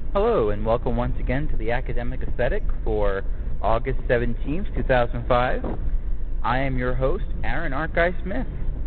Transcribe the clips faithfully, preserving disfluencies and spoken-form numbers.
Hello, and welcome once again to the Academic Aesthetic for August seventeenth, two thousand five. I am your host, Aaron Archguy Smith.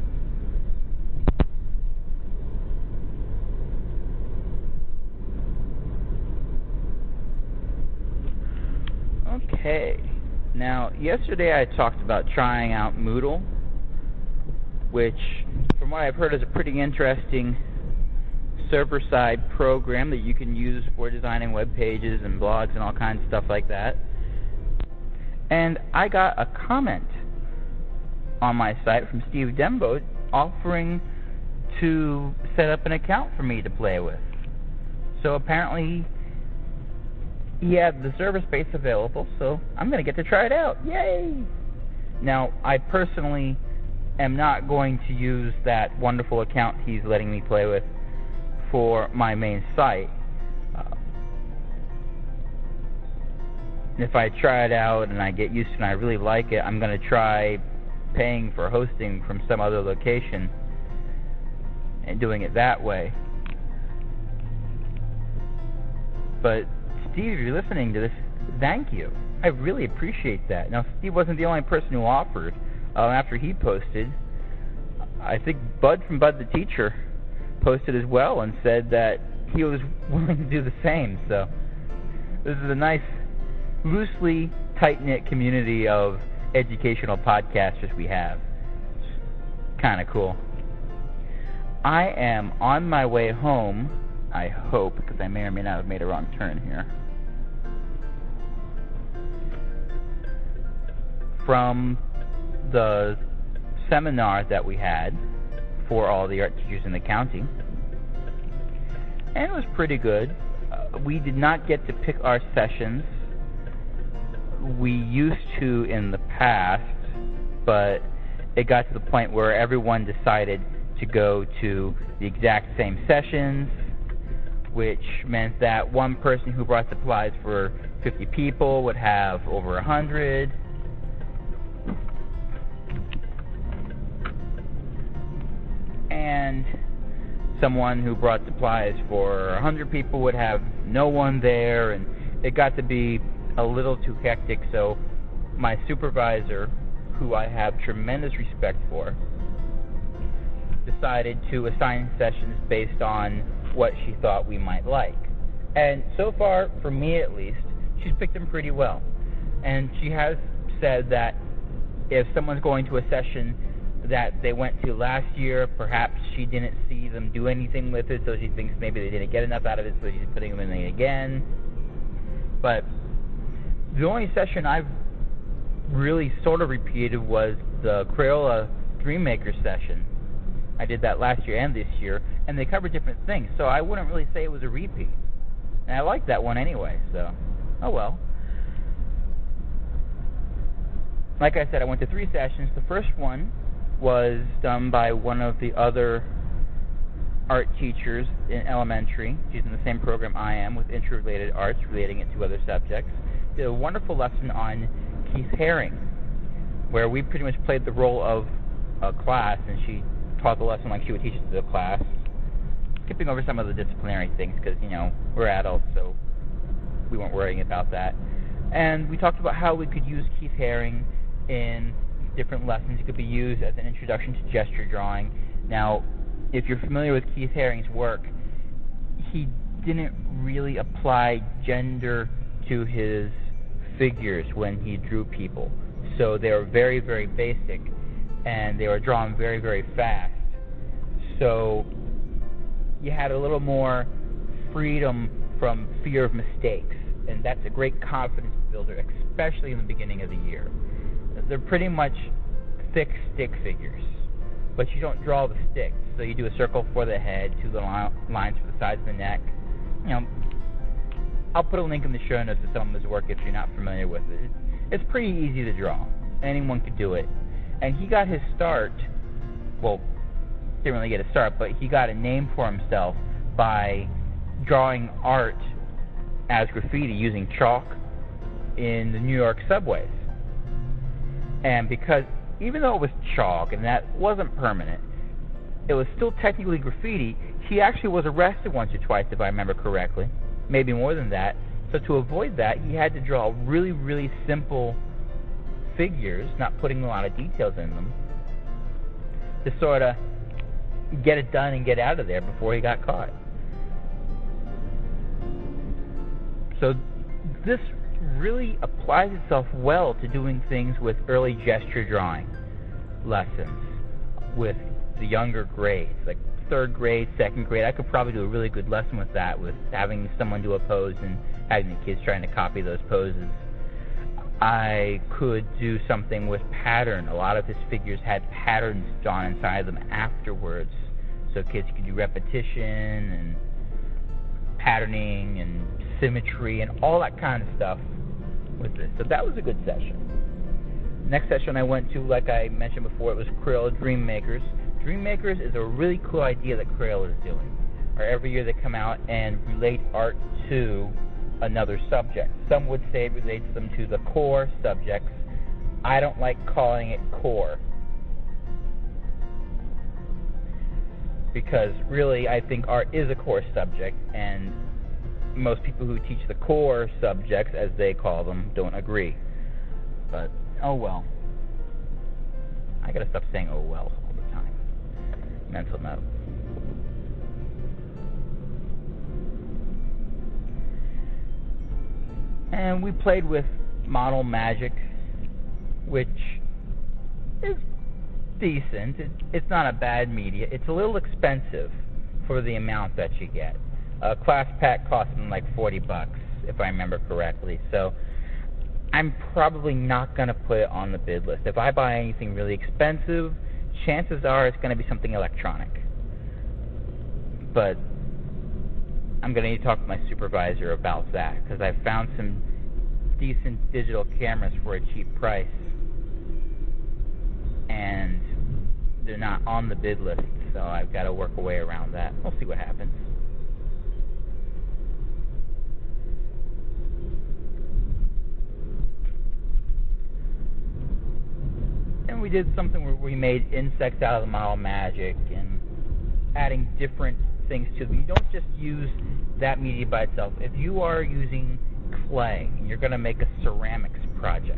Okay, now yesterday I talked about trying out Moodle, which from what I've heard is a pretty interesting server-side program that you can use for designing web pages and blogs and all kinds of stuff like that. And I got a comment on my site from Steve Dembo offering to set up an account for me to play with. So apparently he had the server space available, so I'm going to get to try it out. Yay! Now, I personally am not going to use that wonderful account he's letting me play with for my main site. Uh, if I try it out and I get used to it and I really like it, I'm going to try paying for hosting from some other location and doing it that way. But Steve, if you're listening to this, thank you. I really appreciate that. Now, Steve wasn't the only person who offered. Uh, after he posted, I think Bud from Bud the Teacher posted as well and said that he was willing to do the same. So this is a nice, loosely tight-knit community of educational podcasters we have. It's kind of cool. I am on my way home, I hope, because I may or may not have made a wrong turn here, from the seminar that we had for all the art teachers in the county, and it was pretty good. Uh, we did not get to pick our sessions. We used to in the past, but it got to the point where everyone decided to go to the exact same sessions, which meant that one person who brought supplies for fifty people would have over one hundred. And someone who brought supplies for one hundred people would have no one there, and it got to be a little too hectic, so my supervisor, who I have tremendous respect for, decided to assign sessions based on what she thought we might like. And so far, for me at least, she's picked them pretty well. And she has said that if someone's going to a session that they went to last year, perhaps she didn't see them do anything with it, so she thinks maybe they didn't get enough out of it, so she's putting them in it again. But the only session I've really sort of repeated was the Crayola Dreammaker session. I did that last year and this year, and they covered different things, so I wouldn't really say it was a repeat. And I liked that one anyway, so oh well. Like I said, I went to three sessions. The first one was done by one of the other art teachers in elementary. She's in the same program I am, with interrelated arts, relating it to other subjects. Did a wonderful lesson on Keith Haring, where we pretty much played the role of a class, and she taught the lesson like she would teach it to the class, skipping over some of the disciplinary things because, you know, we're adults, so we weren't worrying about that. And we talked about how we could use Keith Haring in different lessons. It could be used as an introduction to gesture drawing. Now, if you're familiar with Keith Haring's work, he didn't really apply gender to his figures when he drew people. So they were very, very basic, and they were drawn very, very fast. So you had a little more freedom from fear of mistakes, and that's a great confidence builder, especially in the beginning of the year. They're pretty much thick stick figures, but you don't draw the sticks. So you do a circle for the head, two little lines for the sides of the neck. You know, I'll put a link in the show notes to some of his work if you're not familiar with it. It's pretty easy to draw. Anyone could do it. And he got his start, well, didn't really get a start, but he got a name for himself by drawing art as graffiti using chalk in the New York subways. And because, even though it was chalk and that wasn't permanent, it was still technically graffiti, he actually was arrested once or twice, if I remember correctly. maybe more than that. So to avoid that, he had to draw really, really simple figures, not putting a lot of details in them, to sort of get it done and get out of there before he got caught. So this really applies itself well to doing things with early gesture drawing lessons with the younger grades, like third grade, second grade. I could probably do a really good lesson with that, with having someone do a pose and having the kids trying to copy those poses. I could do something with pattern. A lot of his figures had patterns drawn inside of them afterwards, so kids could do repetition and patterning and symmetry and all that kind of stuff with this. So that was a good session. Next session I went to, like I mentioned before, it was Crayola Dream Makers. Dream Makers is a really cool idea that Crayola is doing. Or every year they come out and relate art to another subject. Some would say it relates them to the core subjects. I don't like calling it core, because really I think art is a core subject, and most people who teach the core subjects, as they call them, don't agree. But, oh well. I gotta stop saying oh well all the time. Mental note. And we played with Model Magic, which is decent. It, it's not a bad media. It's a little expensive for the amount that you get. A class pack costs them like forty bucks, if I remember correctly. So I'm probably not going to put it on the bid list. If I buy anything really expensive, chances are it's going to be something electronic. But I'm going to need to talk to my supervisor about that, because I found some decent digital cameras for a cheap price, and they're not on the bid list, so I've got to work a way around that. We'll see what happens. And we did something where we made insects out of the Model Magic and adding different things to them. You don't just use that media by itself. If you are using clay and you're going to make a ceramics project,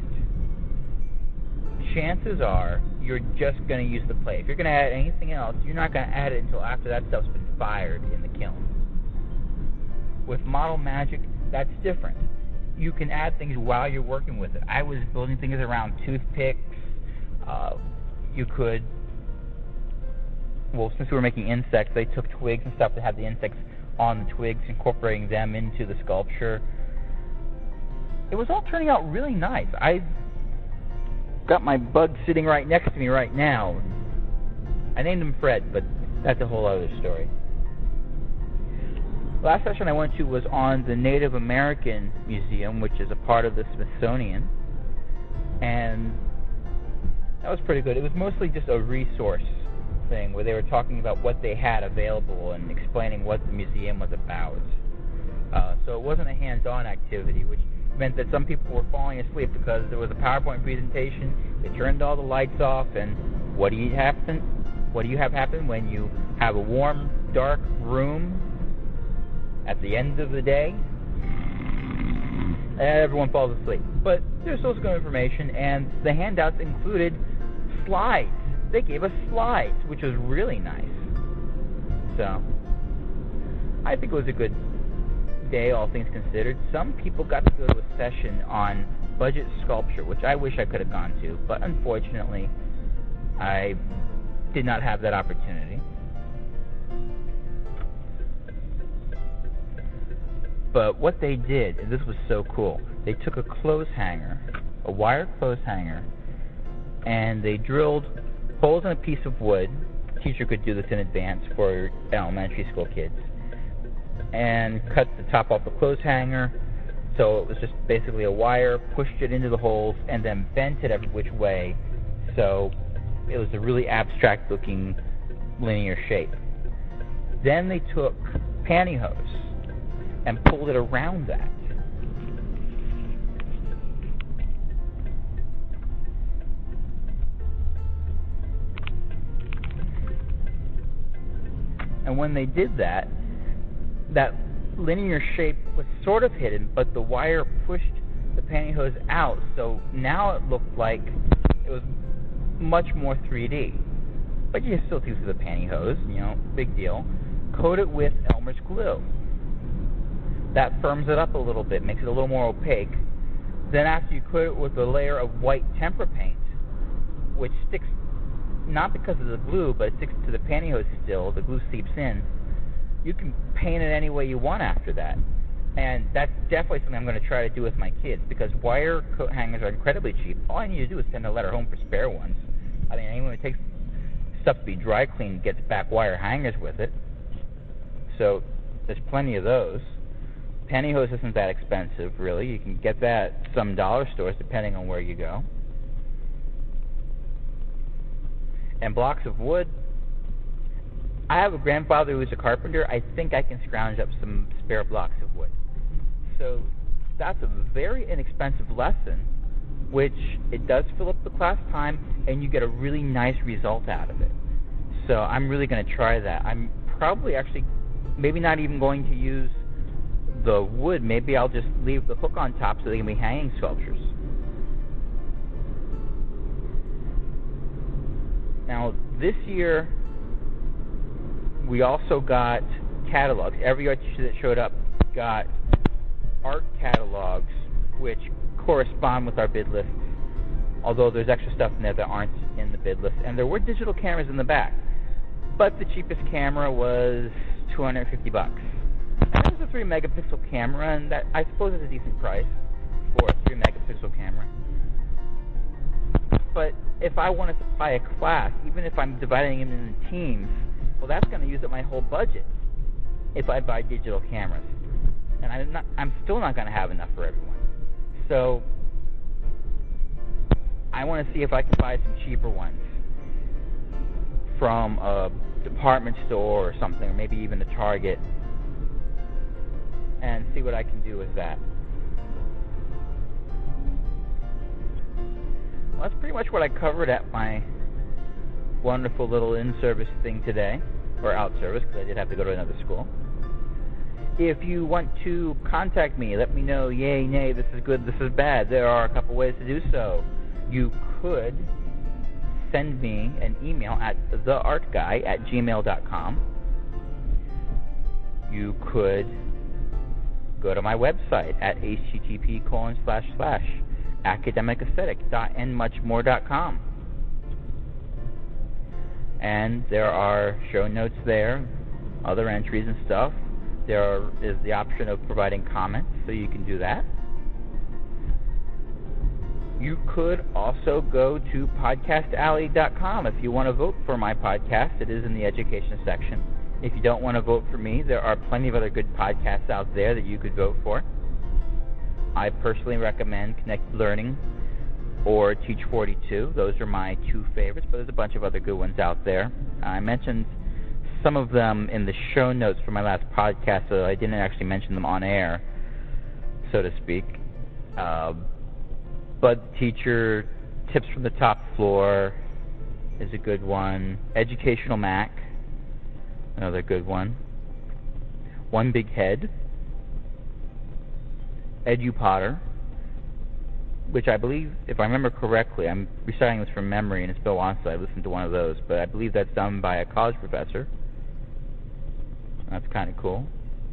chances are you're just going to use the clay. If you're going to add anything else, you're not going to add it until after that stuff's been fired in the kiln. With Model Magic, that's different. You can add things while you're working with it. I was building things around toothpicks. Uh, you could, well, since we were making insects, they took twigs and stuff that had the insects on the twigs, incorporating them into the sculpture. It was all turning out really nice. I've got my bug sitting right next to me right now. I named him Fred, but that's a whole other story. Last session I went to was on the Native American Museum, which is a part of the Smithsonian, and that was pretty good. It was mostly just a resource thing where they were talking about what they had available and explaining what the museum was about. Uh, so it wasn't a hands-on activity, which meant that some people were falling asleep because there was a PowerPoint presentation. They turned all the lights off, and what do you happen? What do you have happen when you have a warm, dark room at the end of the day? Everyone falls asleep. But there's still good information, and the handouts included slides. They gave us slides, which was really nice. So I think it was a good day, all things considered. Some people got to go to a session on budget sculpture, which I wish I could have gone to, but unfortunately I did not have that opportunity. But what they did, and this was so cool, they took a clothes hanger, a wire clothes hanger, and they drilled holes in a piece of wood. The teacher could do this in advance for elementary school kids, and cut the top off the clothes hanger, so it was just basically a wire, pushed it into the holes, and then bent it every which way, so it was a really abstract looking linear shape. Then they took pantyhose and pulled it around that. And when they did that, that linear shape was sort of hidden, but the wire pushed the pantyhose out, so now it looked like it was much more three D. But you still see through the pantyhose, you know, big deal. Coat it with Elmer's glue. That firms it up a little bit, makes it a little more opaque. Then after you coat it with a layer of white tempera paint, which sticks not because of the glue, but it sticks to the pantyhose still, the glue seeps in, you can paint it any way you want after that. And that's definitely something I'm going to try to do with my kids, because wire coat hangers are incredibly cheap. All I need to do is send a letter home for spare ones. I mean, anyone who takes stuff to be dry cleaned gets back wire hangers with it. So there's plenty of those. Pantyhose isn't that expensive, really. You can get that at some dollar stores, depending on where you go. And blocks of wood. I have a grandfather who's a carpenter. I think I can scrounge up some spare blocks of wood. So that's a very inexpensive lesson, which it does fill up the class time, and you get a really nice result out of it. So I'm really going to try that. I'm probably actually maybe not even going to use the wood. Maybe I'll just leave the hook on top so they can be hanging sculptures. Now, this year, we also got catalogs. Every art teacher that showed up got art catalogs, which correspond with our bid lists, although there's extra stuff in there that aren't in the bid list. And there were digital cameras in the back, but the cheapest camera was two hundred fifty bucks. And that was a three megapixel camera, and that, I suppose, is a decent price for a three megapixel camera. But if I want to supply a class, even if I'm dividing them into teams, well, that's going to use up my whole budget if I buy digital cameras. And I'm, not, I'm still not going to have enough for everyone. So I want to see if I can buy some cheaper ones from a department store or something, or maybe even a Target, and see what I can do with that. Well, that's pretty much what I covered at my wonderful little in-service thing today, or out-service, because I did have to go to another school. If you want to contact me, let me know, yay, nay, this is good, this is bad, there are a couple ways to do so. You could send me an email at the art guy at gmail dot com. You could go to my website at http colon slash slash academic aesthetic dot and much more dot com. And there are show notes there, other entries and stuff. There are, is the option of providing comments, so you can do that. You could also go to podcast alley dot com if you want to vote for my podcast. It is in the education section. If you don't want to vote for me, there are plenty of other good podcasts out there that you could vote for. I personally recommend Connected Learning or Teach forty-two. Those are my two favorites, but there's a bunch of other good ones out there. I mentioned some of them in the show notes for my last podcast, so I didn't actually mention them on air, so to speak. Uh, Bud Teacher, Tips from the Top Floor is a good one. Educational Mac, another good one. One Big Head. Edu Potter, which I believe, if I remember correctly, I'm reciting this from memory, and it's been a while since I listened to one of those, but I believe that's done by a college professor. That's kind of cool.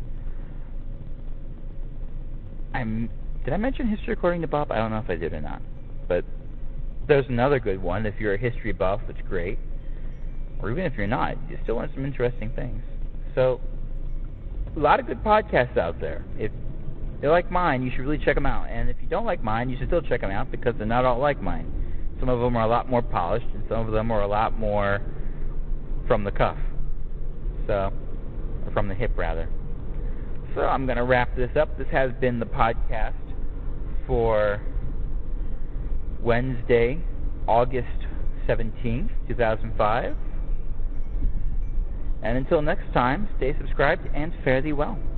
I'm, did I mention History According to Bob? I don't know if I did or not. But there's another good one. If you're a history buff, it's great. Or even if you're not, you still want some interesting things. So, a lot of good podcasts out there. If they're like mine, you should really check them out. And if you don't like mine, you should still check them out, because they're not all like mine. Some of them are a lot more polished, and some of them are a lot more from the cuff. So, or from the hip, rather. So I'm going to wrap this up. This has been the podcast for Wednesday, August seventeenth, two thousand five. And until next time, stay subscribed and fare thee well.